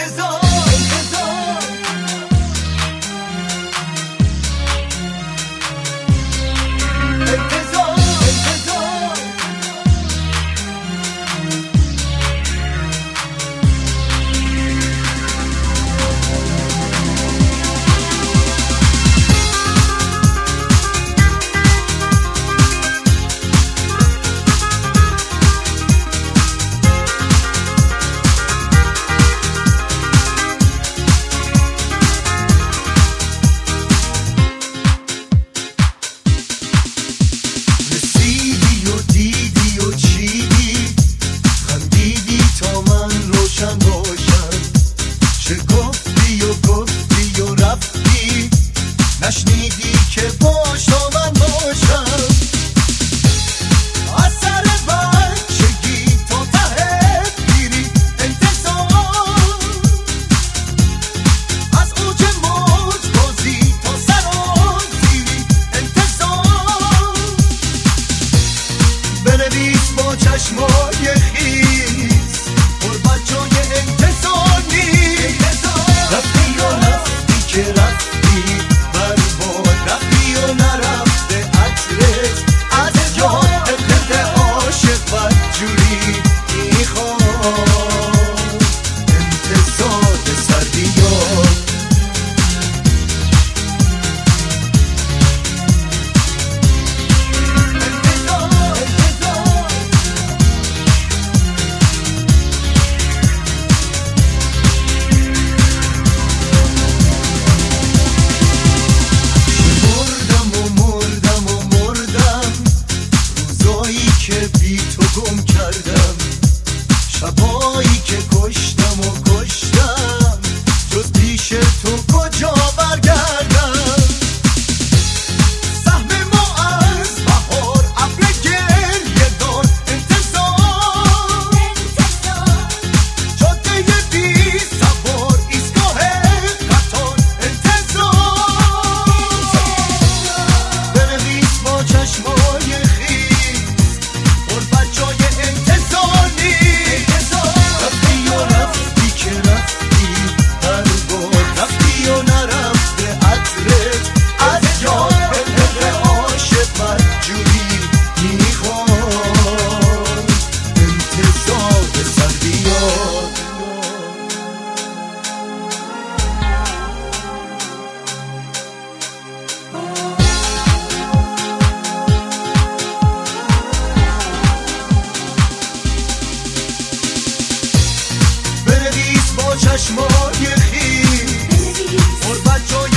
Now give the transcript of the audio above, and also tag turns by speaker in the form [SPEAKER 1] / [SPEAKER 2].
[SPEAKER 1] نشنیدی که باش تا من باشم از سر بچگی تا ته پیری انتظار از اوج موج بازی تا سرازیری انتظار بنویس با چشمای خیس قربت جای انتظار نیست رفتی یا رفتی که رفتی که بی تو گم کردم شبایی که کشتم و کشتم جز پیش تو کجا برگردم سهم ما از بهار ابر گریه دار انتظار جاده بی سوار ایستگاه قطار انتظار بنویس با چشمای چشمای خیس قربت جای